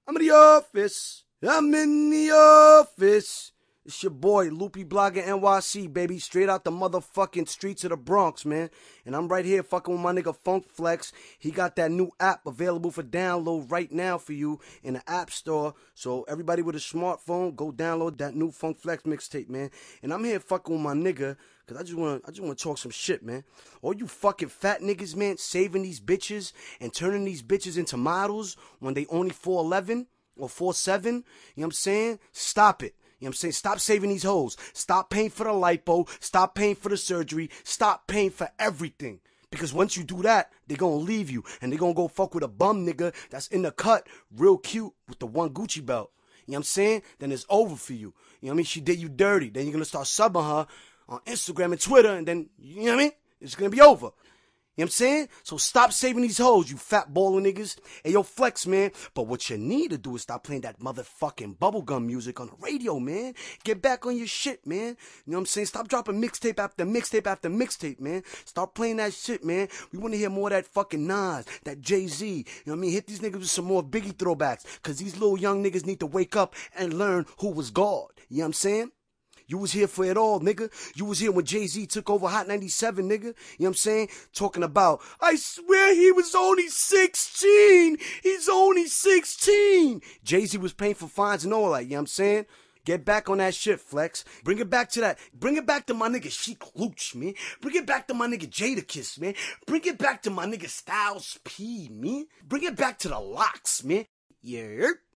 I'm in the office. I'm in the office. It's your boy, Loopy Blogger NYC, baby. Straight out the motherfucking streets of the Bronx, man. And I'm right here fucking with my nigga Funk Flex. He got that new app available for download right now for you in the App Store. So everybody with a smartphone, go download that new Funk Flex mixtape, man. And I'm here fucking with my nigga, cause I just wanna talk some shit, man. All you fucking fat niggas, man, saving these bitches and turning these bitches into models when they only 4'11" or 4'7", you know what I'm saying? Stop it. You know what I'm saying? Stop saving these hoes. Stop paying for the lipo. Stop paying for the surgery. Stop paying for everything. Because once you do that, they're going to leave you. And they're going to go fuck with a bum nigga that's in the cut, real cute, with the one Gucci belt. You know what I'm saying? Then it's over for you. You know what I mean? She did you dirty. Then you're going to start subbing her on Instagram and Twitter. And then, you know what I mean? It's going to be over. You know what I'm saying? So stop saving these hoes, you fat baller niggas. Hey, yo, Flex, man. But what you need to do is stop playing that motherfucking bubblegum music on the radio, man. Get back on your shit, man. You know what I'm saying? Stop dropping mixtape after mixtape after mixtape, man. Stop playing that shit, man. We want to hear more of that fucking Nas, that Jay-Z. You know what I mean? Hit these niggas with some more Biggie throwbacks. Because these little young niggas need to wake up and learn who was God. You know what I'm saying? You was here for it all, nigga. You was here when Jay-Z took over Hot 97, nigga. You know what I'm saying? Talking about, I swear he was only 16. He's only 16. Jay-Z was paying for fines and all that, you know what I'm saying? Get back on that shit, Flex. Bring it back to that. Bring it back to my nigga Sheek Louch, man. Bring it back to my nigga Jadakiss, man. Bring it back to my nigga Styles P, man. Bring it back to the Locks, man. Yeah.